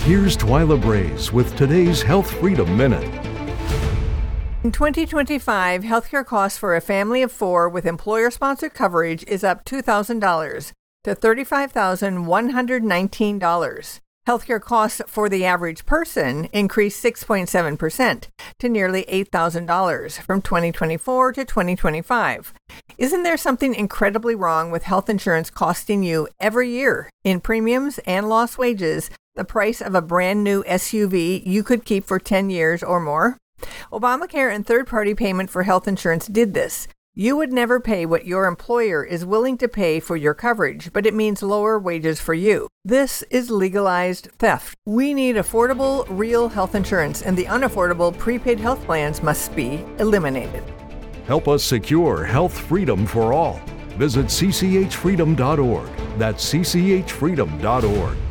Here's Twyla Braze with today's Health Freedom Minute. In 2025, healthcare costs for a family of 4 with employer-sponsored coverage is up $2,000 to $35,119. Healthcare costs for the average person increased 6.7% to nearly $8,000 from 2024 to 2025. Isn't there something incredibly wrong with health insurance costing you every year in premiums and lost wages the price of a brand new SUV you could keep for 10 years or more? Obamacare and third-party payment for health insurance did this. You would never pay what your employer is willing to pay for your coverage, but it means lower wages for you. This is legalized theft. We need affordable, real health insurance, and the unaffordable prepaid health plans must be eliminated. Help us secure health freedom for all. Visit cchfreedom.org. That's cchfreedom.org.